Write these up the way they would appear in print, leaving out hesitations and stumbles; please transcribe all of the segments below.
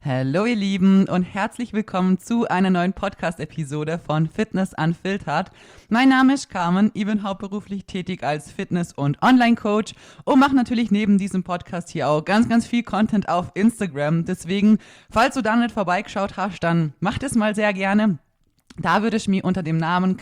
Hallo ihr Lieben und herzlich willkommen zu einer neuen Podcast-Episode von Fitness Unfiltered. Mein Name ist Carmen, ich bin hauptberuflich tätig als Fitness- und Online-Coach und mache natürlich neben diesem Podcast hier auch ganz viel Content auf Instagram. Deswegen, falls du da nicht vorbeigeschaut hast, dann mach das mal sehr gerne. Da würde ich mich unter dem Namen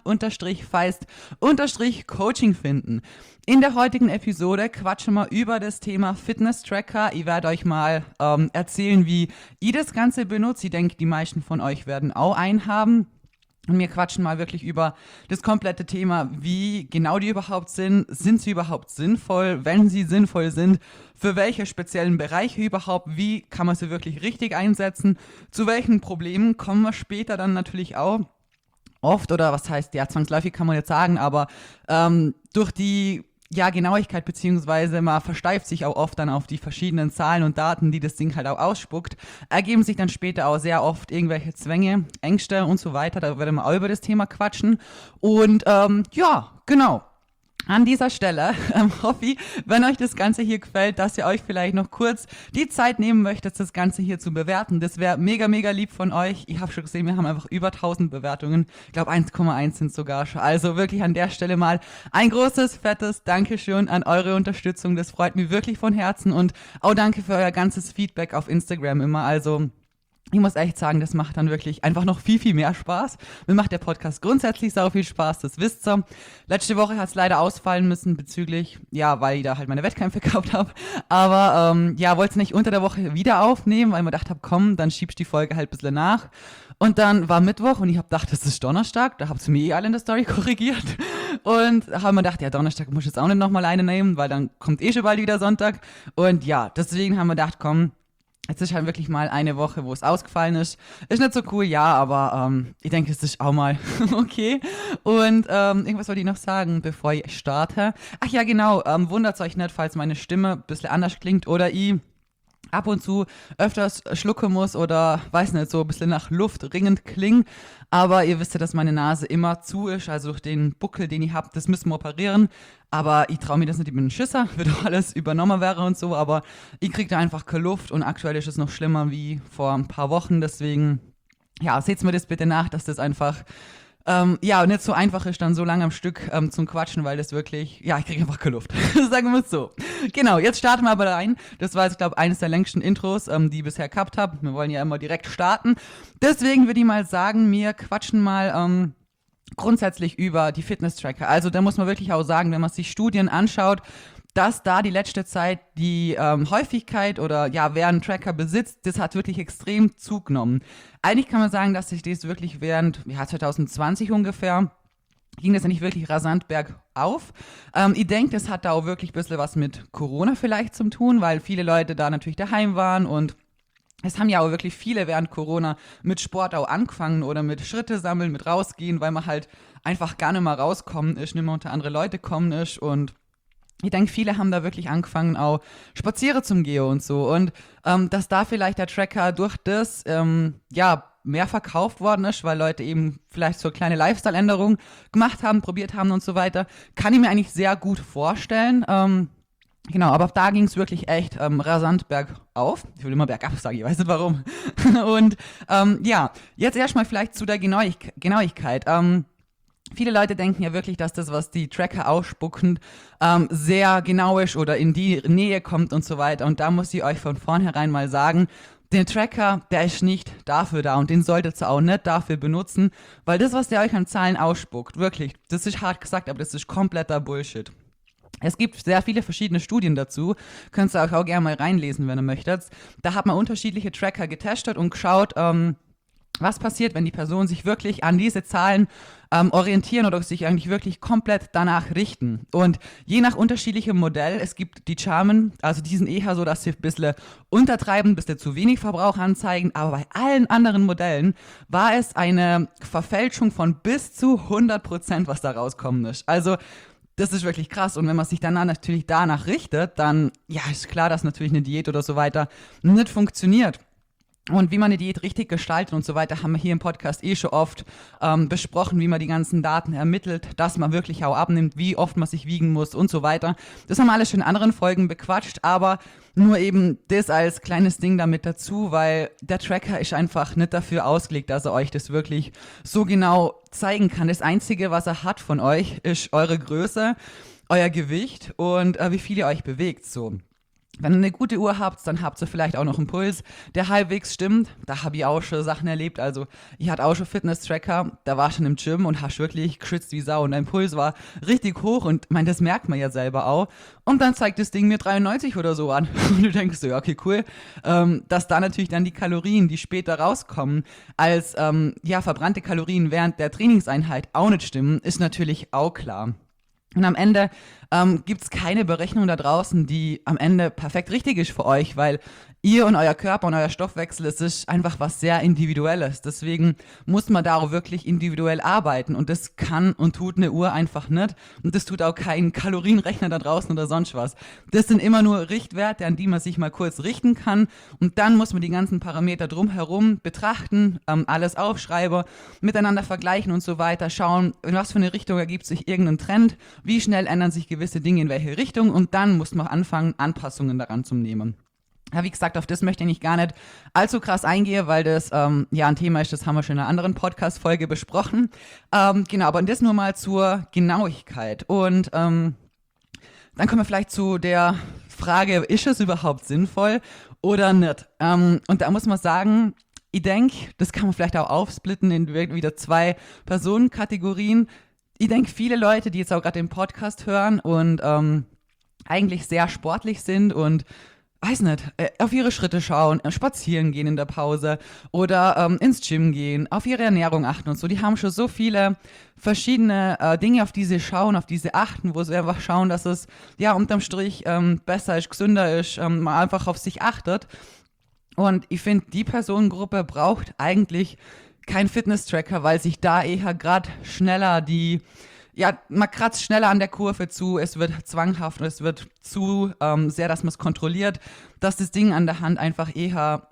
Carmen-Feist-Coaching finden. In der heutigen Episode quatschen wir über das Thema Fitness-Tracker. Ich werde euch mal erzählen, wie ich das Ganze benutze. Ich denke, die meisten von euch werden auch einen haben. Und wir quatschen mal wirklich über das komplette Thema, wie genau die überhaupt sind. Sind sie überhaupt sinnvoll? Wenn sie sinnvoll sind, für welche speziellen Bereiche überhaupt? Wie kann man sie wirklich richtig einsetzen? Zu welchen Problemen kommen wir später dann natürlich auch oft? Oder was heißt, ja, zwangsläufig kann man jetzt sagen, aber durch die Genauigkeit, beziehungsweise man versteift sich auch oft dann auf die verschiedenen Zahlen und Daten, die das Ding halt auch ausspuckt, ergeben sich dann später auch sehr oft irgendwelche Zwänge, Ängste und so weiter. Da werden wir auch über das Thema quatschen. Und genau. An dieser Stelle hoffe ich, wenn euch das Ganze hier gefällt, dass ihr euch vielleicht noch kurz die Zeit nehmen möchtet, das Ganze hier zu bewerten. Das wäre mega lieb von euch. Ich habe schon gesehen, wir haben einfach über 1000 Bewertungen. Ich glaube 1,1 sind sogar schon. Also wirklich an der Stelle mal ein großes, fettes Dankeschön an eure Unterstützung. Das freut mich wirklich von Herzen und auch danke für euer ganzes Feedback auf Instagram immer. Also ich muss echt sagen, das macht dann wirklich einfach noch viel mehr Spaß. Mir macht der Podcast grundsätzlich sau viel Spaß, das wisst ihr. Letzte Woche hat es leider ausfallen müssen bezüglich, weil ich da halt meine Wettkämpfe gehabt habe. Aber wollte es nicht unter der Woche wieder aufnehmen, weil ich mir gedacht habe, komm, dann schiebst die Folge halt ein bisschen nach. Und dann war Mittwoch und ich habe gedacht, das ist Donnerstag. Da habt ihr mir alle in der Story korrigiert. Und haben mir gedacht, ja, Donnerstag muss ich jetzt auch nicht nochmal eine nehmen, weil dann kommt schon bald wieder Sonntag. Und ja, deswegen haben wir gedacht, komm, jetzt ist halt wirklich mal eine Woche, wo es ausgefallen ist. Ist nicht so cool, ja, aber ich denke, es ist auch mal okay. Und irgendwas wollte ich noch sagen, bevor ich starte. Ach ja, genau, wundert euch nicht, falls meine Stimme ein bisschen anders klingt oder ich ab und zu öfters schlucken muss oder, weiß nicht, so ein bisschen nach Luft ringend klingen. Aber ihr wisst ja, dass meine Nase immer zu ist, also durch den Buckel, den ich habe, das müssen wir operieren. Aber ich traue mir das nicht, ich bin ein Schisser, wird auch alles übernommen wäre und so, aber ich kriege da einfach keine Luft und aktuell ist es noch schlimmer wie vor ein paar Wochen, deswegen, seht mir das bitte nach, dass das einfach nicht so einfach ist, dann so lange am Stück zum Quatschen, weil das wirklich, ich kriege einfach keine Luft. Sagen wir es so. Genau, jetzt starten wir aber rein. Das war jetzt, glaube ich, eines der längsten Intros, die ich bisher gehabt habe. Wir wollen ja immer direkt starten. Deswegen würde ich mal sagen, wir quatschen mal grundsätzlich über die Fitness-Tracker. Also da muss man wirklich auch sagen, wenn man sich Studien anschaut, dass da die letzte Zeit die Häufigkeit oder wer einen Tracker besitzt, das hat wirklich extrem zugenommen. Eigentlich kann man sagen, dass sich das wirklich während 2020 ungefähr ging das ja nicht wirklich rasant bergauf. Ich denke, das hat da auch wirklich ein bisschen was mit Corona vielleicht zu tun, weil viele Leute da natürlich daheim waren und es haben ja auch wirklich viele während Corona mit Sport auch angefangen oder mit Schritte sammeln, mit rausgehen, weil man halt einfach gar nicht mehr rauskommen ist, nicht mehr unter andere Leute kommen ist und ich denke, viele haben da wirklich angefangen, auch spazieren zum Gehen und so. Und dass da vielleicht der Tracker durch das mehr verkauft worden ist, weil Leute eben vielleicht so eine kleine Lifestyle-Änderung gemacht haben, probiert haben und so weiter, kann ich mir eigentlich sehr gut vorstellen. Genau, aber da ging es wirklich echt rasant bergauf. Ich will immer bergab sagen, ich weiß nicht warum. Und jetzt erstmal vielleicht zu der Genauigkeit. Viele Leute denken ja wirklich, dass das, was die Tracker ausspucken, sehr genau ist oder in die Nähe kommt und so weiter. Und da muss ich euch von vornherein mal sagen, der Tracker, der ist nicht dafür da und den solltet ihr auch nicht dafür benutzen, weil das, was der euch an Zahlen ausspuckt, wirklich, das ist hart gesagt, aber das ist kompletter Bullshit. Es gibt sehr viele verschiedene Studien dazu, könnt ihr euch auch gerne mal reinlesen, wenn ihr möchtet. Da hat man unterschiedliche Tracker getestet und geschaut, was passiert, wenn die Personen sich wirklich an diese Zahlen orientieren oder sich eigentlich wirklich komplett danach richten. Und je nach unterschiedlichem Modell, es gibt die Charmen, also die sind eher so, dass sie ein bisschen untertreiben, ein bisschen zu wenig Verbrauch anzeigen, aber bei allen anderen Modellen war es eine Verfälschung von bis zu 100%, was da rauskommen ist. Also das ist wirklich krass und wenn man sich dann natürlich danach richtet, dann ist klar, dass natürlich eine Diät oder so weiter nicht funktioniert. Und wie man eine Diät richtig gestaltet und so weiter, haben wir hier im Podcast schon oft besprochen, wie man die ganzen Daten ermittelt, dass man wirklich auch abnimmt, wie oft man sich wiegen muss und so weiter. Das haben wir alles schon in anderen Folgen bequatscht, aber nur eben das als kleines Ding damit dazu, weil der Tracker ist einfach nicht dafür ausgelegt, dass er euch das wirklich so genau zeigen kann. Das Einzige, was er hat von euch, ist eure Größe, euer Gewicht und wie viel ihr euch bewegt, so. Wenn ihr eine gute Uhr habt, dann habt ihr vielleicht auch noch einen Puls, der halbwegs stimmt. Da habe ich auch schon Sachen erlebt. Also ich hatte auch schon Fitness-Tracker, da war ich schon im Gym und hast wirklich geschwitzt wie Sau. Und dein Puls war richtig hoch und das merkt man ja selber auch. Und dann zeigt das Ding mir 93 oder so an. Und du denkst so, ja, okay, cool. Dass da natürlich dann die Kalorien, die später rauskommen, als verbrannte Kalorien während der Trainingseinheit auch nicht stimmen, ist natürlich auch klar. Und am Ende gibt es keine Berechnung da draußen, die am Ende perfekt richtig ist für euch, weil ihr und euer Körper und euer Stoffwechsel, es ist einfach was sehr Individuelles. Deswegen muss man darauf wirklich individuell arbeiten und das kann und tut eine Uhr einfach nicht und das tut auch kein Kalorienrechner da draußen oder sonst was. Das sind immer nur Richtwerte, an die man sich mal kurz richten kann und dann muss man die ganzen Parameter drumherum betrachten, alles aufschreiben, miteinander vergleichen und so weiter, schauen, in was für eine Richtung ergibt sich irgendein Trend, wie schnell ändern sich gewisse Dinge in welche Richtung und dann muss man anfangen, Anpassungen daran zu nehmen. Ja, wie gesagt, auf das möchte ich gar nicht allzu krass eingehen, weil das ein Thema ist, das haben wir schon in einer anderen Podcast-Folge besprochen. Genau, aber das nur mal zur Genauigkeit. Und dann kommen wir vielleicht zu der Frage, ist es überhaupt sinnvoll oder nicht? Und da muss man sagen, ich denke, das kann man vielleicht auch aufsplitten in wieder 2 Personenkategorien. Ich denke, viele Leute, die jetzt auch gerade den Podcast hören und eigentlich sehr sportlich sind und weiß nicht, auf ihre Schritte schauen, spazieren gehen in der Pause oder ins Gym gehen, auf ihre Ernährung achten und so. Die haben schon so viele verschiedene Dinge, auf die sie schauen, auf die sie achten, wo sie einfach schauen, dass es ja unterm Strich besser ist, gesünder ist, man einfach auf sich achtet. Und ich finde, die Personengruppe braucht eigentlich keinen Fitness-Tracker, weil sich da eher gerade schneller man kratzt schneller an der Kurve zu, es wird zwanghaft und es wird zu sehr, dass man es kontrolliert, dass das Ding an der Hand einfach eher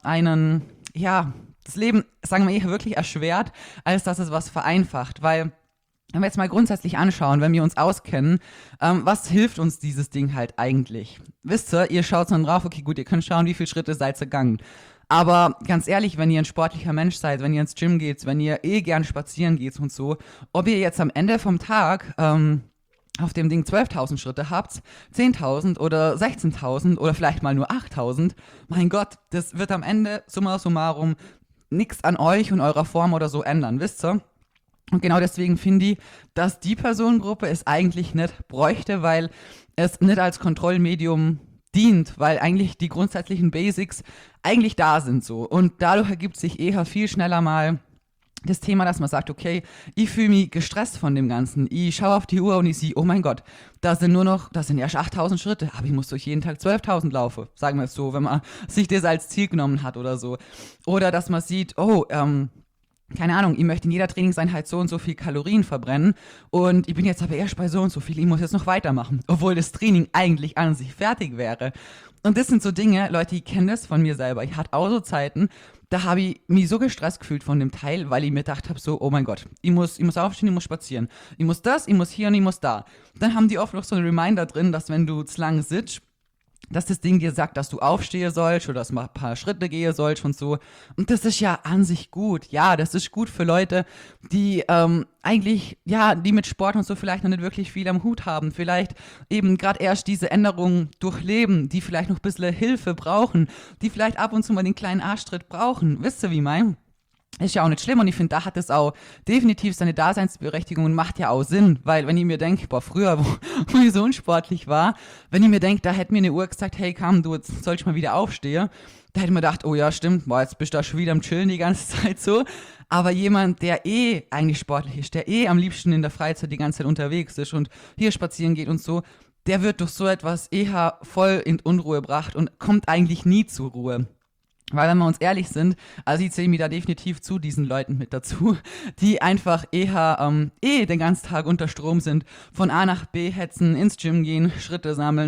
das Leben, sagen wir eher wirklich erschwert, als dass es was vereinfacht, weil wenn wir jetzt mal grundsätzlich anschauen, wenn wir uns auskennen, was hilft uns dieses Ding halt eigentlich? Wisst ihr schaut dann drauf, okay gut, ihr könnt schauen, wie viele Schritte seid ihr gegangen. Aber ganz ehrlich, wenn ihr ein sportlicher Mensch seid, wenn ihr ins Gym geht, wenn ihr gern spazieren geht und so, ob ihr jetzt am Ende vom Tag auf dem Ding 12.000 Schritte habt, 10.000 oder 16.000 oder vielleicht mal nur 8.000, mein Gott, das wird am Ende summa summarum nichts an euch und eurer Form oder so ändern, wisst ihr? Und genau deswegen finde ich, dass die Personengruppe es eigentlich nicht bräuchte, weil es nicht als Kontrollmedium dient, weil eigentlich die grundsätzlichen Basics eigentlich da sind so. Und dadurch ergibt sich eher viel schneller mal das Thema, dass man sagt, okay, ich fühle mich gestresst von dem Ganzen. Ich schaue auf die Uhr und ich sehe, oh mein Gott, das sind erst 8.000 Schritte, aber ich muss durch jeden Tag 12.000 laufen, sagen wir es so, wenn man sich das als Ziel genommen hat oder so. Oder dass man sieht, keine Ahnung, ich möchte in jeder Trainingseinheit so und so viel Kalorien verbrennen und ich bin jetzt aber erst bei so und so viel, ich muss jetzt noch weitermachen, obwohl das Training eigentlich an sich fertig wäre. Und das sind so Dinge, Leute, ich kenne das von mir selber. Ich hatte auch so Zeiten, da habe ich mich so gestresst gefühlt von dem Teil, weil ich mir gedacht habe, so, oh mein Gott, ich muss aufstehen, ich muss spazieren. Ich muss das, ich muss hier und ich muss da. Dann haben die oft noch so einen Reminder drin, dass wenn du zu lange sitzt, dass das Ding dir sagt, dass du aufstehen sollst oder dass du mal ein paar Schritte gehen sollst und so. Und das ist ja an sich gut. Ja, das ist gut für Leute, die die mit Sport und so vielleicht noch nicht wirklich viel am Hut haben. Vielleicht eben gerade erst diese Änderungen durchleben, die vielleicht noch ein bisschen Hilfe brauchen, die vielleicht ab und zu mal den kleinen Arschtritt brauchen. Wisst ihr, wie ich mein? Ist ja auch nicht schlimm und ich finde, da hat es auch definitiv seine Daseinsberechtigung und macht ja auch Sinn, weil wenn ich mir denke, früher, wo ich so unsportlich war, wenn ich mir denke, da hätte mir eine Uhr gesagt, hey komm, du, jetzt soll ich mal wieder aufstehen, da hätte ich mir gedacht, oh ja, stimmt, jetzt bist du da schon wieder am Chillen die ganze Zeit so, aber jemand, der eigentlich sportlich ist, der am liebsten in der Freizeit die ganze Zeit unterwegs ist und hier spazieren geht und so, der wird durch so etwas eher voll in Unruhe gebracht und kommt eigentlich nie zur Ruhe. Weil wenn wir uns ehrlich sind, also ich zähle mich da definitiv zu diesen Leuten mit dazu, die einfach eher den ganzen Tag unter Strom sind, von A nach B hetzen, ins Gym gehen, Schritte sammeln,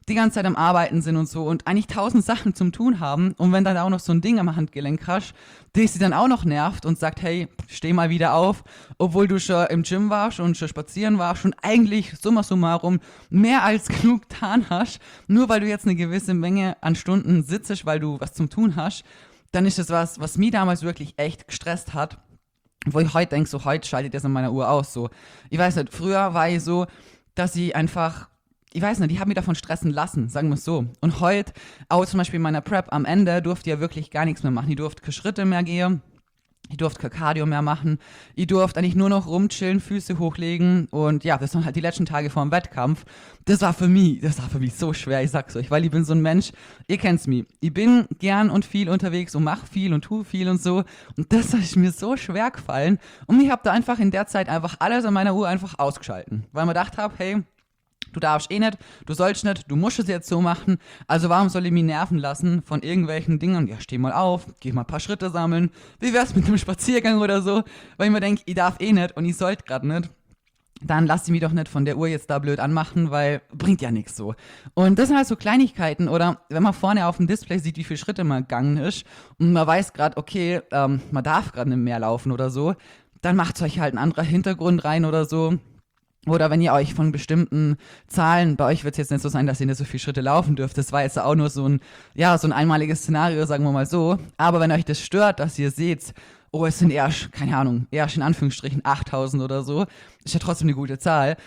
die ganze Zeit am Arbeiten sind und so und eigentlich 1000 Sachen zum Tun haben und wenn dann auch noch so ein Ding am Handgelenk hast, das sie dann auch noch nervt und sagt, hey, steh mal wieder auf, obwohl du schon im Gym warst und schon spazieren warst und eigentlich summa summarum mehr als genug getan hast, nur weil du jetzt eine gewisse Menge an Stunden sitzt, weil du was zum Tun hast, dann ist das was mich damals wirklich echt gestresst hat, wo ich heute denke, so heute schaltet das an meiner Uhr aus, so. Ich weiß nicht, früher war ich so, dass ich einfach ich weiß nicht, die haben mich davon stressen lassen, sagen wir es so. Und heute, auch zum Beispiel in meiner Prep am Ende, durfte ich ja wirklich gar nichts mehr machen. Ich durfte keine Schritte mehr gehen, ich durfte kein Cardio mehr machen, ich durfte eigentlich nur noch rumchillen, Füße hochlegen und ja, das waren halt die letzten Tage vor dem Wettkampf. Das war für mich so schwer, ich sag's euch, weil ich bin so ein Mensch, ihr kennt's mich, ich bin gern und viel unterwegs und mach viel und tu viel und so und das ist mir so schwer gefallen und ich habe da einfach in der Zeit einfach alles an meiner Uhr einfach ausgeschalten, weil man gedacht habe, hey, du darfst eh nicht, du sollst nicht, du musst es jetzt so machen. Also warum soll ich mich nerven lassen von irgendwelchen Dingen? Ja, steh mal auf, geh mal ein paar Schritte sammeln. Wie wär's mit einem Spaziergang oder so? Weil ich mir denke, ich darf eh nicht und ich sollte gerade nicht. Dann lass ich mich doch nicht von der Uhr jetzt da blöd anmachen, weil bringt ja nichts so. Und das sind halt so Kleinigkeiten oder wenn man vorne auf dem Display sieht, wie viele Schritte man gegangen ist und man weiß gerade, okay, man darf gerade nicht mehr laufen oder so, dann macht euch halt ein anderer Hintergrund rein oder so. Oder wenn ihr euch von bestimmten Zahlen, bei euch wird es jetzt nicht so sein, dass ihr nicht so viele Schritte laufen dürft. Das war jetzt auch nur so ein einmaliges Szenario, sagen wir mal so. Aber wenn euch das stört, dass ihr seht, oh, es sind erst, keine Ahnung, erst in Anführungsstrichen 8000 oder so, ist ja trotzdem eine gute Zahl,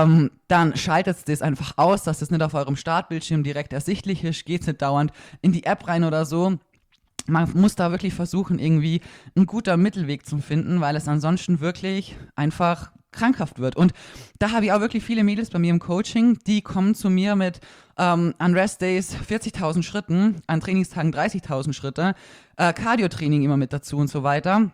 dann schaltet das einfach aus, dass das nicht auf eurem Startbildschirm direkt ersichtlich ist, geht nicht dauernd in die App rein oder so. Man muss da wirklich versuchen, irgendwie einen guten Mittelweg zu finden, weil es ansonsten wirklich einfach krankhaft wird. Und da habe ich auch wirklich viele Mädels bei mir im Coaching, die kommen zu mir mit an Rest-Days 40.000 Schritten, an Trainingstagen 30.000 Schritte, Cardio-Training immer mit dazu und so weiter.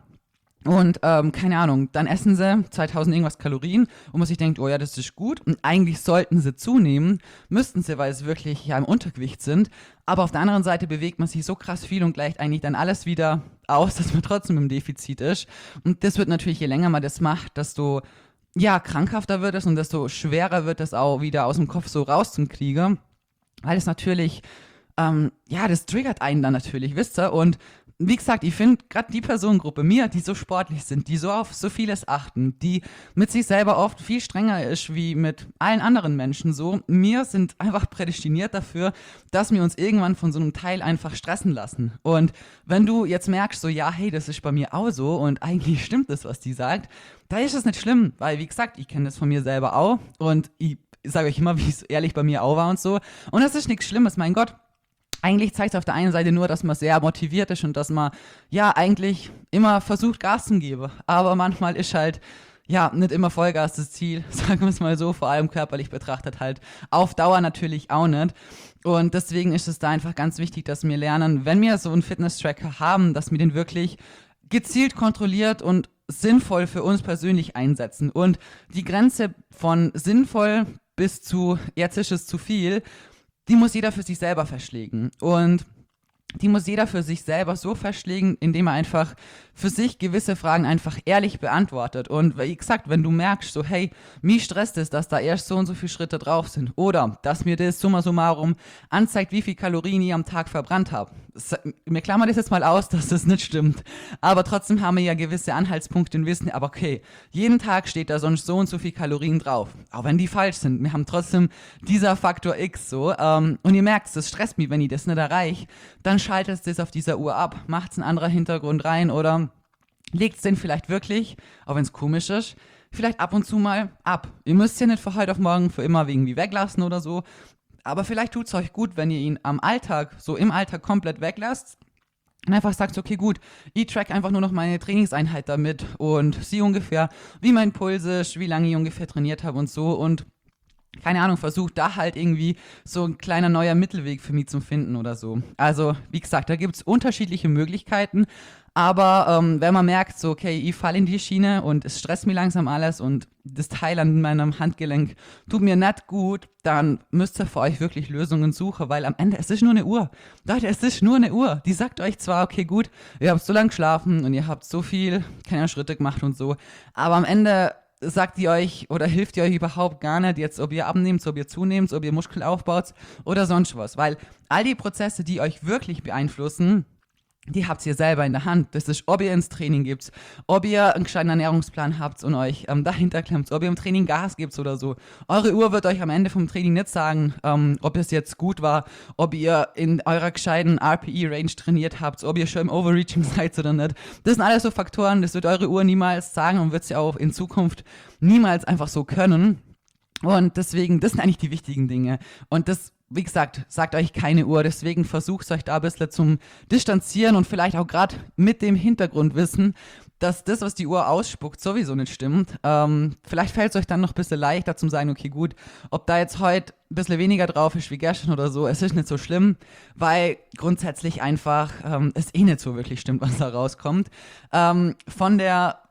Und keine Ahnung, dann essen sie 2000 irgendwas Kalorien und man sich denkt, oh ja, das ist gut. Und eigentlich sollten sie zunehmen, müssten sie, weil sie wirklich ja im Untergewicht sind. Aber auf der anderen Seite bewegt man sich so krass viel und gleicht eigentlich dann alles wieder aus, dass man trotzdem im Defizit ist. Und das wird natürlich, je länger man das macht, desto ja, krankhafter wird es und desto schwerer wird es auch wieder aus dem Kopf so rauszukriegen. Weil es natürlich, das triggert einen dann natürlich, wisst ihr? Und wie gesagt, ich finde gerade die Personengruppe mir, die so sportlich sind, die so auf so vieles achten, die mit sich selber oft viel strenger ist wie mit allen anderen Menschen so, mir sind einfach prädestiniert dafür, dass wir uns irgendwann von so einem Teil einfach stressen lassen. Und wenn du jetzt merkst, so ja, hey, das ist bei mir auch so und eigentlich stimmt das, was die sagt, da ist es nicht schlimm, weil wie gesagt, ich kenne das von mir selber auch und ich sage euch immer, wie es ehrlich bei mir auch war und so. Und das ist nichts Schlimmes, mein Gott. Eigentlich zeigt es auf der einen Seite nur, dass man sehr motiviert ist und dass man ja eigentlich immer versucht, Gas zu geben. Aber manchmal ist halt ja nicht immer Vollgas das Ziel, sagen wir es mal so, vor allem körperlich betrachtet halt. Auf Dauer natürlich auch nicht. Und deswegen ist es da einfach ganz wichtig, dass wir lernen, wenn wir so einen Fitness-Tracker haben, dass wir den wirklich gezielt kontrolliert und sinnvoll für uns persönlich einsetzen. Und die Grenze von sinnvoll bis zu jetzt ist es zu viel, die muss jeder für sich selber festlegen. Und die muss jeder für sich selber so festlegen, indem er einfach für sich gewisse Fragen einfach ehrlich beantwortet. Und wie gesagt, wenn du merkst, so hey, mich stresst es, dass da erst so und so viele Schritte drauf sind oder dass mir das summa summarum anzeigt, wie viel Kalorien ich am Tag verbrannt habe. Mir klammern das jetzt mal aus, dass das nicht stimmt. Aber trotzdem haben wir ja gewisse Anhaltspunkte und wissen, aber okay, jeden Tag steht da sonst so und so viel Kalorien drauf. Auch wenn die falsch sind. Wir haben trotzdem dieser Faktor X so. Und ihr merkt, das stresst mich, wenn ich das nicht erreiche. Dann schaltet es auf dieser Uhr ab, macht es einen anderen Hintergrund rein oder legt es den vielleicht wirklich, auch wenn es komisch ist, vielleicht ab und zu mal ab. Ihr müsst ja nicht von heute auf morgen für immer irgendwie weglassen oder so, aber vielleicht tut es euch gut, wenn ihr ihn im Alltag komplett weglasst und einfach sagt, okay gut, ich track einfach nur noch meine Trainingseinheit damit und sehe ungefähr, wie mein Puls ist, wie lange ich ungefähr trainiert habe und so und keine Ahnung, versucht da halt irgendwie so ein kleiner neuer Mittelweg für mich zu finden oder so. Also, wie gesagt, da gibt es unterschiedliche Möglichkeiten, aber wenn man merkt, so, okay, ich falle in die Schiene und es stresst mich langsam alles und das Teil an meinem Handgelenk tut mir nicht gut, dann müsst ihr für euch wirklich Lösungen suchen, weil am Ende, es ist nur eine Uhr. Leute, es ist nur eine Uhr. Die sagt euch zwar, okay, gut, ihr habt so lange geschlafen und ihr habt so viel, keine Schritte gemacht und so, aber am Ende sagt die euch oder hilft die euch überhaupt gar nicht jetzt, ob ihr abnehmt, ob ihr zunehmt, ob ihr Muskeln aufbaut oder sonst was. Weil all die Prozesse, die euch wirklich beeinflussen, die habt ihr selber in der Hand. Das ist, ob ihr ins Training gebt, ob ihr einen gescheiten Ernährungsplan habt und euch dahinter klemmt, ob ihr im Training Gas gebt oder so. Eure Uhr wird euch am Ende vom Training nicht sagen, ob es jetzt gut war, ob ihr in eurer gescheiten RPE-Range trainiert habt, ob ihr schon im Overreaching seid oder nicht. Das sind alles so Faktoren, das wird eure Uhr niemals sagen und wird sie auch in Zukunft niemals einfach so können. Und deswegen, das sind eigentlich die wichtigen Dinge. Und das, wie gesagt, sagt euch keine Uhr. Deswegen versucht euch da ein bisschen zum Distanzieren und vielleicht auch gerade mit dem Hintergrundwissen, dass das, was die Uhr ausspuckt, sowieso nicht stimmt. Vielleicht fällt es euch dann noch ein bisschen leichter zum sagen, okay, gut, ob da jetzt heute ein bisschen weniger drauf ist wie gestern oder so, es ist nicht so schlimm, weil grundsätzlich einfach es eh nicht so wirklich stimmt, was da rauskommt. Vom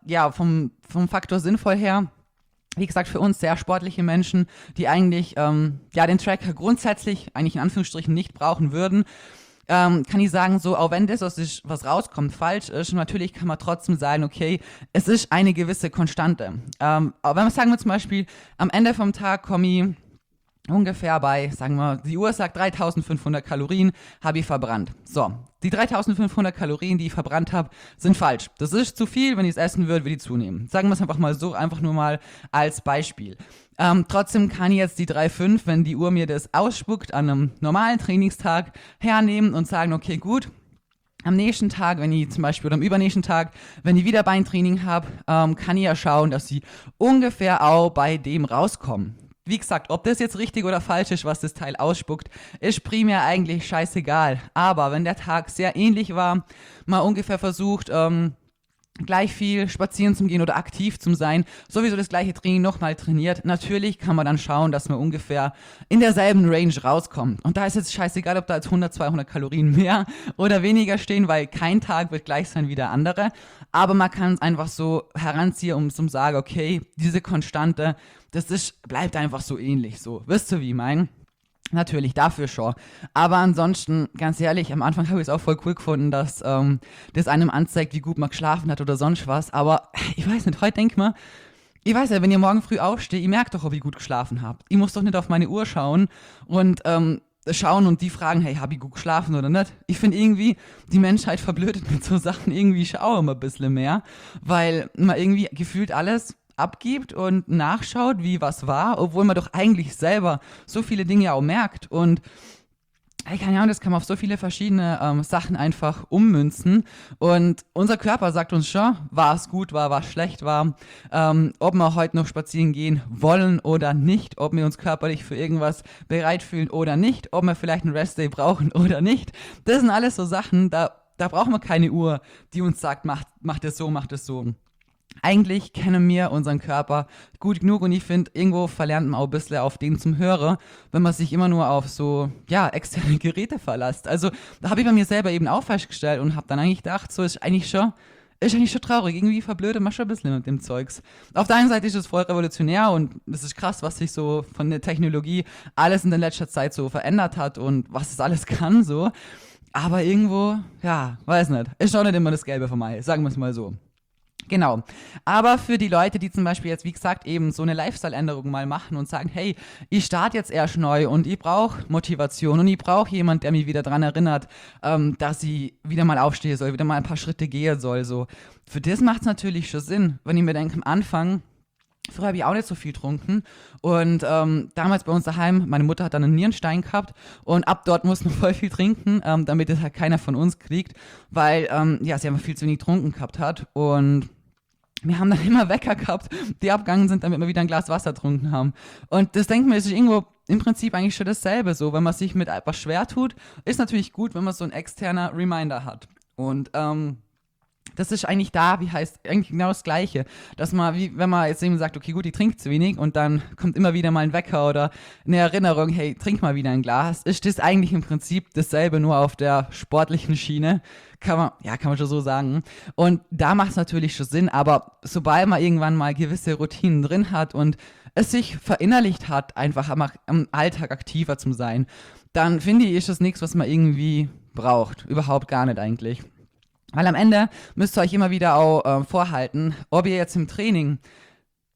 Faktor sinnvoll her, wie gesagt, für uns sehr sportliche Menschen, die eigentlich den Tracker grundsätzlich eigentlich in Anführungsstrichen nicht brauchen würden, kann ich sagen, so, auch wenn das, was rauskommt, falsch ist, natürlich kann man trotzdem sagen, okay, es ist eine gewisse Konstante. Aber wenn wir sagen zum Beispiel, am Ende vom Tag komme ich ungefähr bei, sagen wir, die Uhr sagt 3500 Kalorien, habe ich verbrannt. So, die 3500 Kalorien, die ich verbrannt habe, sind falsch. Das ist zu viel, wenn ich es essen würde, würde ich zunehmen. Sagen wir es einfach mal so, einfach nur mal als Beispiel. Trotzdem kann ich jetzt die 3,5, wenn die Uhr mir das ausspuckt, an einem normalen Trainingstag hernehmen und sagen, okay, gut, am nächsten Tag, wenn ich zum Beispiel, oder am übernächsten Tag, wenn ich wieder Beintraining habe, kann ich ja schauen, dass sie ungefähr auch bei dem rauskommen. Wie gesagt, ob das jetzt richtig oder falsch ist, was das Teil ausspuckt, ist primär eigentlich scheißegal. Aber wenn der Tag sehr ähnlich war, mal ungefähr versucht, gleich viel spazieren zu gehen oder aktiv zu sein, sowieso das gleiche Training nochmal trainiert, natürlich kann man dann schauen, dass man ungefähr in derselben Range rauskommt. Und da ist jetzt scheißegal, ob da jetzt 100, 200 Kalorien mehr oder weniger stehen, weil kein Tag wird gleich sein wie der andere. Aber man kann es einfach so heranziehen, um zu sagen, okay, diese Konstante, bleibt einfach so ähnlich. So, wisst ihr, wie ich meine? Natürlich, dafür schon. Aber ansonsten, ganz ehrlich, am Anfang habe ich es auch voll cool gefunden, dass das einem anzeigt, wie gut man geschlafen hat oder sonst was. Aber ich weiß nicht, heute denke ich mir, ich weiß ja, wenn ihr morgen früh aufsteht, ihr merkt doch, ob ich gut geschlafen habt. Ich muss doch nicht auf meine Uhr schauen und schauen und die fragen, hey, habe ich gut geschlafen oder nicht? Ich finde irgendwie, die Menschheit verblödet mit so Sachen irgendwie schon immer ein bisschen mehr, weil man irgendwie gefühlt alles abgibt und nachschaut, wie was war, obwohl man doch eigentlich selber so viele Dinge auch merkt. Und keine Ahnung, das kann man auf so viele verschiedene Sachen einfach ummünzen. Und unser Körper sagt uns schon, was gut war, was schlecht war, ob wir heute noch spazieren gehen wollen oder nicht, ob wir uns körperlich für irgendwas bereit fühlen oder nicht, ob wir vielleicht einen Restday brauchen oder nicht. Das sind alles so Sachen, da brauchen wir keine Uhr, die uns sagt, mach das so, mach das so. Eigentlich kennen wir unseren Körper gut genug und ich finde, irgendwo verlernt man auch ein bisschen auf den zum Hörer, wenn man sich immer nur auf so, externe Geräte verlässt. Also, da habe ich bei mir selber eben auch festgestellt und habe dann eigentlich gedacht, so ist eigentlich schon traurig. Irgendwie verblödet man schon ein bisschen mit dem Zeugs. Auf der einen Seite ist es voll revolutionär und es ist krass, was sich so von der Technologie alles in der letzten Zeit so verändert hat und was es alles kann, so. Aber irgendwo, weiß nicht, ist auch nicht immer das Gelbe von mir, sagen wir es mal so. Genau. Aber für die Leute, die zum Beispiel jetzt, wie gesagt, eben so eine Lifestyle-Änderung mal machen und sagen, hey, ich starte jetzt erst neu und ich brauche Motivation und ich brauche jemand, der mich wieder daran erinnert, dass ich wieder mal aufstehen soll, wieder mal ein paar Schritte gehen soll. So. Für das macht es natürlich schon Sinn, wenn ich mir denke, am Anfang, früher habe ich auch nicht so viel getrunken und damals bei uns daheim, meine Mutter hat dann einen Nierenstein gehabt und ab dort musste man voll viel trinken, damit es halt keiner von uns kriegt, weil sie einfach viel zu wenig getrunken gehabt hat und wir haben dann immer Wecker gehabt, die abgegangen sind, damit wir wieder ein Glas Wasser getrunken haben. Und das denkt man, ist irgendwo im Prinzip eigentlich schon dasselbe so. Wenn man sich mit etwas schwer tut, ist natürlich gut, wenn man so ein externer Reminder hat. Und das ist eigentlich eigentlich genau das Gleiche. Dass man, wie wenn man jetzt eben sagt, okay, gut, ich trinke zu wenig und dann kommt immer wieder mal ein Wecker oder eine Erinnerung, hey, trink mal wieder ein Glas, ist das eigentlich im Prinzip dasselbe, nur auf der sportlichen Schiene. Kann man schon so sagen. Und da macht es natürlich schon Sinn, aber sobald man irgendwann mal gewisse Routinen drin hat und es sich verinnerlicht hat, einfach am Alltag aktiver zu sein, dann finde ich, ist das nichts, was man irgendwie braucht. Überhaupt gar nicht eigentlich. Weil am Ende müsst ihr euch immer wieder auch vorhalten, ob ihr jetzt im Training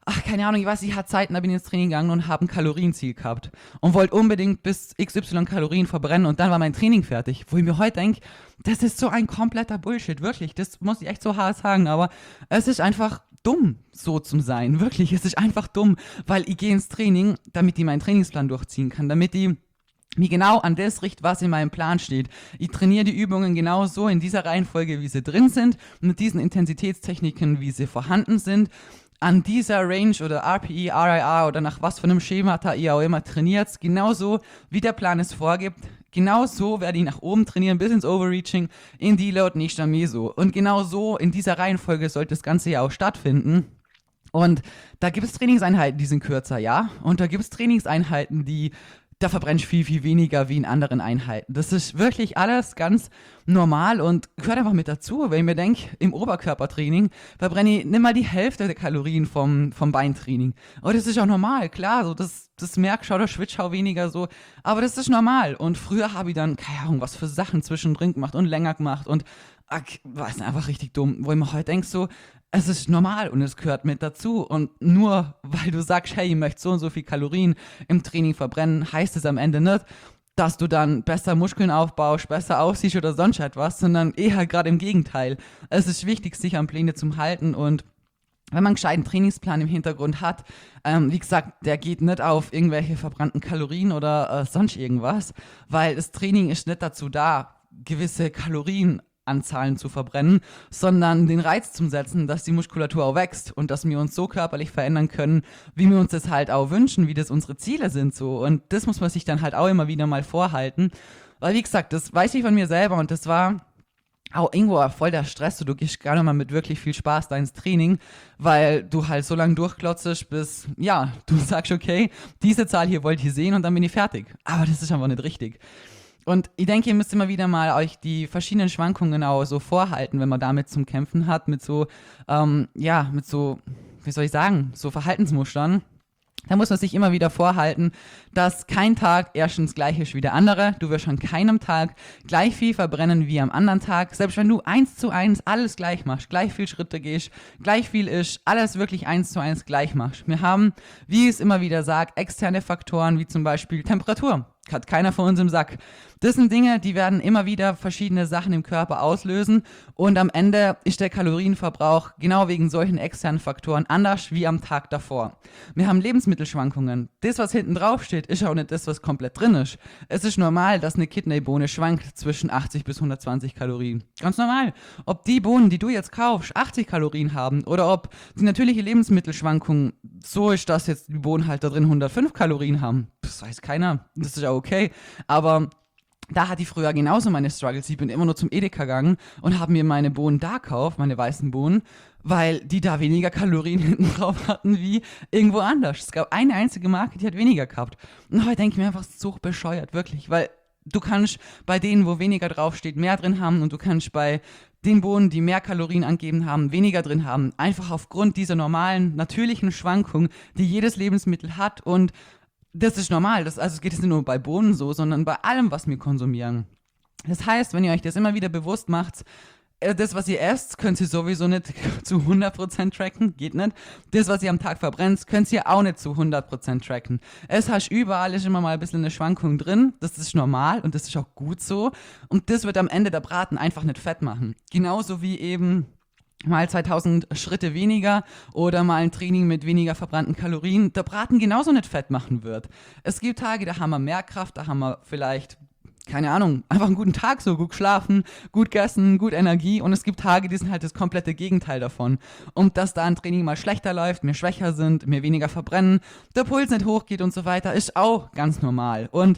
keine Ahnung, ich weiß, ich hatte Zeiten, da bin ich ins Training gegangen und habe ein Kalorienziel gehabt und wollte unbedingt bis XY Kalorien verbrennen und dann war mein Training fertig. Wo ich mir heute denke, das ist so ein kompletter Bullshit, wirklich. Das muss ich echt so hart sagen, aber es ist einfach dumm, so zu sein. Wirklich, es ist einfach dumm, weil ich gehe ins Training, damit ich meinen Trainingsplan durchziehen kann, damit ich mich genau an das richte, was in meinem Plan steht. Ich trainiere die Übungen genau so in dieser Reihenfolge, wie sie drin sind, mit diesen Intensitätstechniken, wie sie vorhanden sind, an dieser Range oder RPE, RIR oder nach was für einem Schemata ihr auch immer trainiert, genauso wie der Plan es vorgibt. Genau so werde ich nach oben trainieren, bis ins Overreaching, in Deload, nicht am Meso. Und genau so in dieser Reihenfolge sollte das Ganze ja auch stattfinden. Und da gibt es Trainingseinheiten, die sind kürzer, ja. Und da gibt es Trainingseinheiten, da verbrenne ich viel, viel weniger wie in anderen Einheiten. Das ist wirklich alles ganz normal und gehört einfach mit dazu. Wenn ich mir denke, im Oberkörpertraining verbrenne ich nicht mal die Hälfte der Kalorien vom Beintraining. Aber das ist auch normal, klar, so das merkst du oder schwitzt auch weniger so. Aber das ist normal. Und früher habe ich dann, keine Ahnung, was für Sachen zwischendrin gemacht und länger gemacht und weiß nicht, einfach richtig dumm. Wo ich mir heute denke, so, es ist normal und es gehört mit dazu. Und nur weil du sagst, hey, ich möchte so und so viel Kalorien im Training verbrennen, heißt es am Ende nicht, dass du dann besser Muskeln aufbaust, besser aussiehst oder sonst etwas, sondern eher gerade im Gegenteil. Es ist wichtig, sich an Pläne zu halten und wenn man einen gescheiten Trainingsplan im Hintergrund hat, wie gesagt, der geht nicht auf irgendwelche verbrannten Kalorien oder sonst irgendwas, weil das Training ist nicht dazu da, gewisse Kalorienanzahlen zu verbrennen, sondern den Reiz zu setzen, dass die Muskulatur auch wächst und dass wir uns so körperlich verändern können, wie wir uns das halt auch wünschen, wie das unsere Ziele sind so. Und das muss man sich dann halt auch immer wieder mal vorhalten, weil wie gesagt, das weiß ich von mir selber und das war auch irgendwo voll der Stress, du gehst gar nicht mal mit wirklich viel Spaß da ins Training, weil du halt so lange durchklotzest, bis, ja, du sagst, okay, diese Zahl hier wollt ihr sehen und dann bin ich fertig. Aber das ist einfach nicht richtig. Und ich denke, ihr müsst immer wieder mal euch die verschiedenen Schwankungen auch so vorhalten, wenn man damit zum Kämpfen hat, mit so, mit so, wie soll ich sagen, so Verhaltensmustern. Da muss man sich immer wieder vorhalten, dass kein Tag erstens gleich ist wie der andere. Du wirst an keinem Tag gleich viel verbrennen wie am anderen Tag. Selbst wenn du 1:1 alles gleich machst, gleich viel Schritte gehst, gleich viel ist, alles wirklich 1:1 gleich machst. Wir haben, wie ich es immer wieder sage, externe Faktoren wie zum Beispiel Temperatur. Hat keiner von uns im Sack. Das sind Dinge, die werden immer wieder verschiedene Sachen im Körper auslösen und am Ende ist der Kalorienverbrauch genau wegen solchen externen Faktoren anders wie am Tag davor. Wir haben Lebensmittelschwankungen. Das, was hinten drauf steht, ist auch nicht das, was komplett drin ist. Es ist normal, dass eine Kidneybohne schwankt zwischen 80 bis 120 Kalorien. Ganz normal. Ob die Bohnen, die du jetzt kaufst, 80 Kalorien haben oder ob die natürliche Lebensmittelschwankung so ist, dass jetzt die Bohnen halt da drin 105 Kalorien haben. Das weiß keiner. Das ist ja okay. Aber da hatte ich früher genauso meine Struggles. Ich bin immer nur zum Edeka gegangen und habe mir meine Bohnen da gekauft, meine weißen Bohnen, weil die da weniger Kalorien hinten drauf hatten wie irgendwo anders. Es gab eine einzige Marke, die hat weniger gehabt. Und heute denke ich mir einfach, so bescheuert, wirklich. Weil du kannst bei denen, wo weniger draufsteht, mehr drin haben und du kannst bei den Bohnen, die mehr Kalorien angegeben haben, weniger drin haben. Einfach aufgrund dieser normalen, natürlichen Schwankung, die jedes Lebensmittel hat und das ist normal. Also es geht jetzt nicht nur bei Bohnen so, sondern bei allem, was wir konsumieren. Das heißt, wenn ihr euch das immer wieder bewusst macht, das, was ihr esst, könnt ihr sowieso nicht zu 100% tracken, geht nicht. Das, was ihr am Tag verbrennt, könnt ihr auch nicht zu 100% tracken. Es heißt, überall ist immer mal ein bisschen eine Schwankung drin, das ist normal und das ist auch gut so. Und das wird am Ende der Braten einfach nicht fett machen. Genauso wie eben mal 2000 Schritte weniger oder mal ein Training mit weniger verbrannten Kalorien, der Braten genauso nicht fett machen wird. Es gibt Tage, da haben wir mehr Kraft, da haben wir vielleicht, keine Ahnung, einfach einen guten Tag, so gut geschlafen, gut gegessen, gut Energie und es gibt Tage, die sind halt das komplette Gegenteil davon. Und dass da ein Training mal schlechter läuft, wir schwächer sind, wir weniger verbrennen, der Puls nicht hochgeht und so weiter, ist auch ganz normal. Und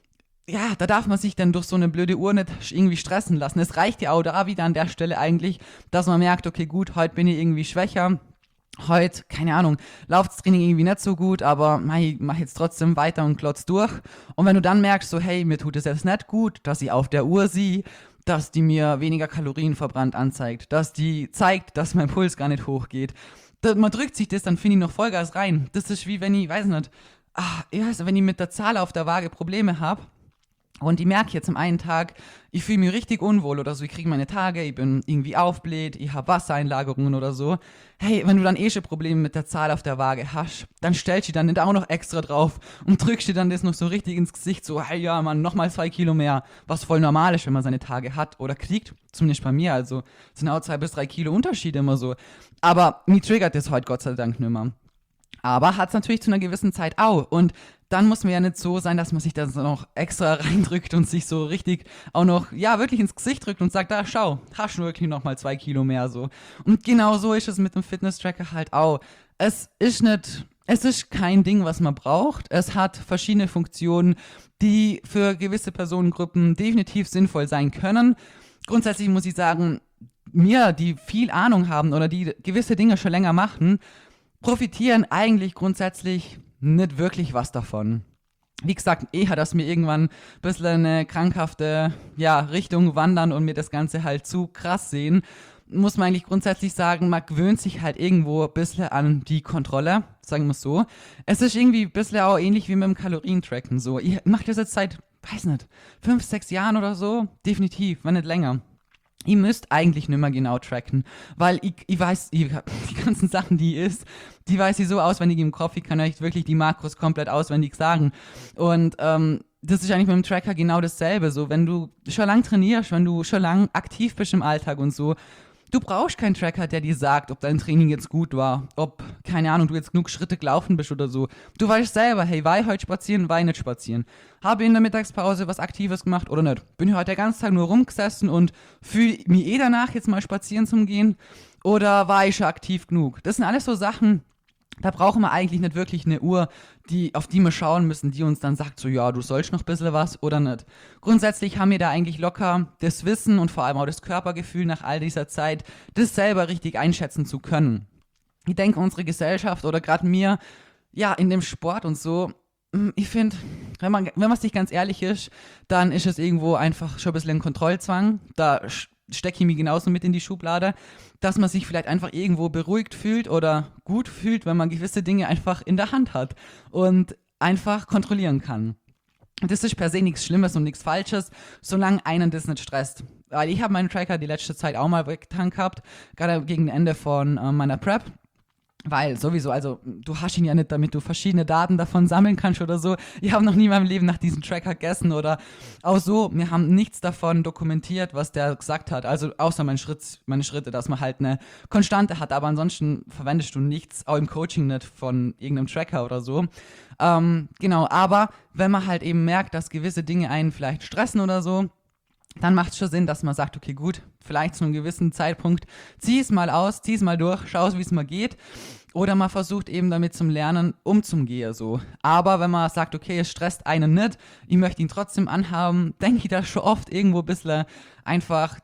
ja, da darf man sich dann durch so eine blöde Uhr nicht irgendwie stressen lassen. Es reicht ja auch da wieder an der Stelle eigentlich, dass man merkt, okay, gut, heute bin ich irgendwie schwächer. Heute, keine Ahnung, läuft das Training irgendwie nicht so gut, aber ich mach jetzt trotzdem weiter und klotz durch. Und wenn du dann merkst, so, hey, mir tut es jetzt nicht gut, dass ich auf der Uhr sehe, dass die mir weniger Kalorien verbrannt anzeigt, dass die zeigt, dass mein Puls gar nicht hochgeht. Man drückt sich das, dann finde ich noch Vollgas rein. Das ist wie wenn ich, weiß nicht, wenn ich mit der Zahl auf der Waage Probleme habe, Und ich merke jetzt am einen Tag, ich fühle mich richtig unwohl oder so, ich kriege meine Tage, ich bin irgendwie aufbläht, ich habe Wassereinlagerungen oder so. Hey, wenn du dann schon Probleme mit der Zahl auf der Waage hast, dann stellst du dann nicht auch noch extra drauf und drückst dir dann das noch so richtig ins Gesicht, so, hey ja, Mann, nochmal 2 Kilo mehr, was voll normal ist, wenn man seine Tage hat oder kriegt, zumindest bei mir, also es sind auch 2 bis 3 Kilo Unterschied immer so. Aber mich triggert das heute Gott sei Dank nicht mehr. Aber hat es natürlich zu einer gewissen Zeit auch. Und dann muss man ja nicht so sein, dass man sich das noch extra reindrückt und sich so richtig auch noch, ja, wirklich ins Gesicht drückt und sagt, da schau, hast du wirklich noch mal 2 Kilo mehr so. Und genau so ist es mit dem Fitness-Tracker halt auch. Es ist kein Ding, was man braucht. Es hat verschiedene Funktionen, die für gewisse Personengruppen definitiv sinnvoll sein können. Grundsätzlich muss ich sagen, mir, die viel Ahnung haben oder die gewisse Dinge schon länger machen, profitieren eigentlich grundsätzlich nicht wirklich was davon. Wie gesagt, eher, dass mir irgendwann ein bisschen eine krankhafte Richtung wandern und mir das Ganze halt zu krass sehen, muss man eigentlich grundsätzlich sagen, man gewöhnt sich halt irgendwo ein bisschen an die Kontrolle, sagen wir es so. Es ist irgendwie ein bisschen auch ähnlich wie mit dem Kalorientracken so. Ich mache das jetzt seit, weiß nicht, 5, 6 Jahren oder so, definitiv, wenn nicht länger. Ihr müsst eigentlich nicht mehr genau tracken, weil ich weiß, die ganzen Sachen, die ihr isst, die weiß ich so auswendig im Kopf, ich kann euch wirklich die Makros komplett auswendig sagen. Und das ist eigentlich mit dem Tracker genau dasselbe. So, wenn du schon lang trainierst, wenn du schon lang aktiv bist im Alltag und so, du brauchst keinen Tracker, der dir sagt, ob dein Training jetzt gut war, ob, keine Ahnung, du jetzt genug Schritte gelaufen bist oder so. Du weißt selber, hey, war ich heute spazieren, war ich nicht spazieren? Habe ich in der Mittagspause was Aktives gemacht oder nicht? Bin ich heute den ganzen Tag nur rumgesessen und fühle mich danach, jetzt mal spazieren zu gehen? Oder war ich schon aktiv genug? Das sind alles so Sachen, da brauchen wir eigentlich nicht wirklich eine Uhr, auf die wir schauen müssen, die uns dann sagt, so ja, du sollst noch ein bisschen was oder nicht. Grundsätzlich haben wir da eigentlich locker das Wissen und vor allem auch das Körpergefühl nach all dieser Zeit, das selber richtig einschätzen zu können. Ich denke, unsere Gesellschaft oder gerade mir, ja, in dem Sport und so, ich finde, wenn man sich ganz ehrlich ist, dann ist es irgendwo einfach schon ein bisschen ein Kontrollzwang. Da stecke ich mich genauso mit in die Schublade, dass man sich vielleicht einfach irgendwo beruhigt fühlt oder gut fühlt, wenn man gewisse Dinge einfach in der Hand hat und einfach kontrollieren kann. Das ist per se nichts Schlimmes und nichts Falsches, solange einen das nicht stresst. Weil ich habe meinen Tracker die letzte Zeit auch mal weggetan gehabt, gerade gegen Ende von meiner Prep. Weil sowieso, also du hast ihn ja nicht, damit du verschiedene Daten davon sammeln kannst oder so. Ich habe noch nie in meinem Leben nach diesem Tracker gegessen oder auch so. Wir haben nichts davon dokumentiert, was der gesagt hat. Also außer meine Schritte, dass man halt eine Konstante hat. Aber ansonsten verwendest du nichts, auch im Coaching nicht von irgendeinem Tracker oder so. Genau, aber wenn man halt eben merkt, dass gewisse Dinge einen vielleicht stressen oder so, dann macht es schon Sinn, dass man sagt, okay, gut, vielleicht zu einem gewissen Zeitpunkt, zieh es mal aus, zieh es mal durch, schau, wie es mal geht. Oder man versucht eben damit zum Lernen umzugehen, so. Aber wenn man sagt, okay, es stresst einen nicht, ich möchte ihn trotzdem anhaben, denke ich da schon oft irgendwo ein bisschen einfach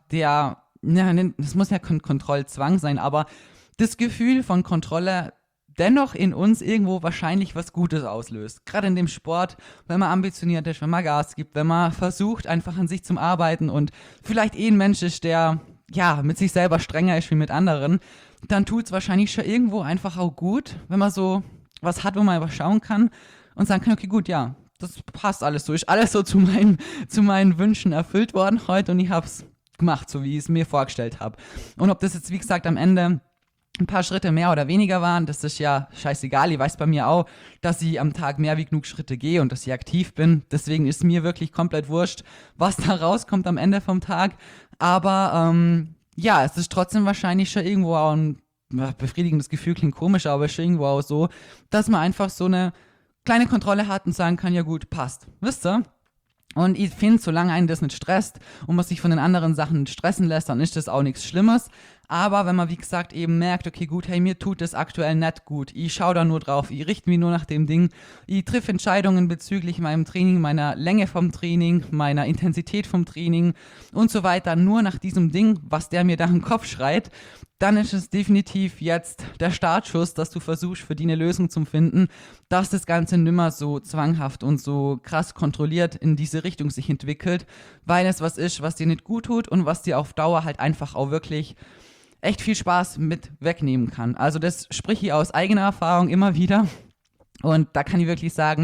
das muss ja Kontrollzwang sein, aber das Gefühl von Kontrolle dennoch in uns irgendwo wahrscheinlich was Gutes auslöst. Gerade in dem Sport, wenn man ambitioniert ist, wenn man Gas gibt, wenn man versucht, einfach an sich zu arbeiten und vielleicht ein Mensch ist, der mit sich selber strenger ist wie mit anderen, dann tut es wahrscheinlich schon irgendwo einfach auch gut, wenn man so was hat, wo man einfach schauen kann und sagen kann, okay, gut, ja, das passt alles so, ist alles so zu meinen Wünschen erfüllt worden heute und ich habe es gemacht, so wie ich es mir vorgestellt habe. Und ob das jetzt, wie gesagt, am Ende ein paar Schritte mehr oder weniger waren, das ist ja scheißegal. Ich weiß bei mir auch, dass ich am Tag mehr wie genug Schritte gehe und dass ich aktiv bin. Deswegen ist mir wirklich komplett wurscht, was da rauskommt am Ende vom Tag. Aber es ist trotzdem wahrscheinlich schon irgendwo auch ein befriedigendes Gefühl, klingt komisch, aber es ist irgendwo auch so, dass man einfach so eine kleine Kontrolle hat und sagen kann, ja gut, passt. Wisst ihr? Und ich finde, solange einen das nicht stresst und man sich von den anderen Sachen stressen lässt, dann ist das auch nichts Schlimmes. Aber wenn man, wie gesagt, eben merkt, okay, gut, hey, mir tut das aktuell nicht gut, ich schaue da nur drauf, ich richte mich nur nach dem Ding, ich treffe Entscheidungen bezüglich meinem Training, meiner Länge vom Training, meiner Intensität vom Training und so weiter, nur nach diesem Ding, was der mir da im Kopf schreit, dann ist es definitiv jetzt der Startschuss, dass du versuchst, für die eine Lösung zu finden, dass das Ganze nimmer so zwanghaft und so krass kontrolliert in diese Richtung sich entwickelt, weil es was ist, was dir nicht gut tut und was dir auf Dauer halt einfach auch wirklich echt viel Spaß mit wegnehmen kann. Also das spreche ich aus eigener Erfahrung immer wieder und da kann ich wirklich sagen,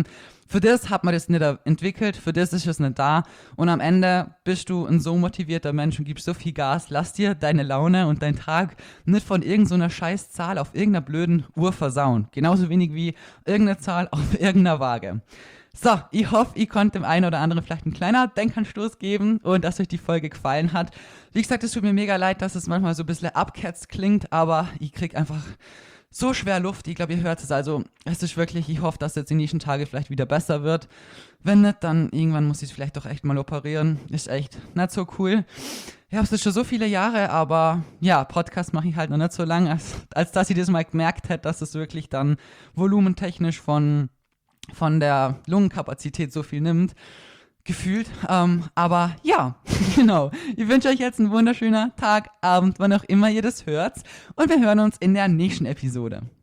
Für das hat man das nicht entwickelt, für das ist es nicht da und am Ende bist du ein so motivierter Mensch und gibst so viel Gas, lass dir deine Laune und deinen Tag nicht von irgendeiner scheiß Zahl auf irgendeiner blöden Uhr versauen. Genauso wenig wie irgendeine Zahl auf irgendeiner Waage. So, ich hoffe, ich konnte dem einen oder anderen vielleicht einen kleinen Denkanstoß geben und dass euch die Folge gefallen hat. Wie gesagt, es tut mir mega leid, dass es manchmal so ein bisschen abketzt klingt, aber ich krieg einfach so schwer Luft. Ich glaube, ihr hört es. Also, es ist wirklich, ich hoffe, dass es jetzt die nächsten Tage vielleicht wieder besser wird. Wenn nicht, dann irgendwann muss ich es vielleicht doch echt mal operieren. Ist echt nicht so cool. Ich habe es schon so viele Jahre, aber ja, Podcast mache ich halt noch nicht so lange, als dass ich das mal gemerkt hätte, dass es wirklich dann volumentechnisch von der Lungenkapazität so viel nimmt, gefühlt. Aber ja, genau. Ich wünsche euch jetzt einen wunderschönen Tag, Abend, wann auch immer ihr das hört. Und wir hören uns in der nächsten Episode.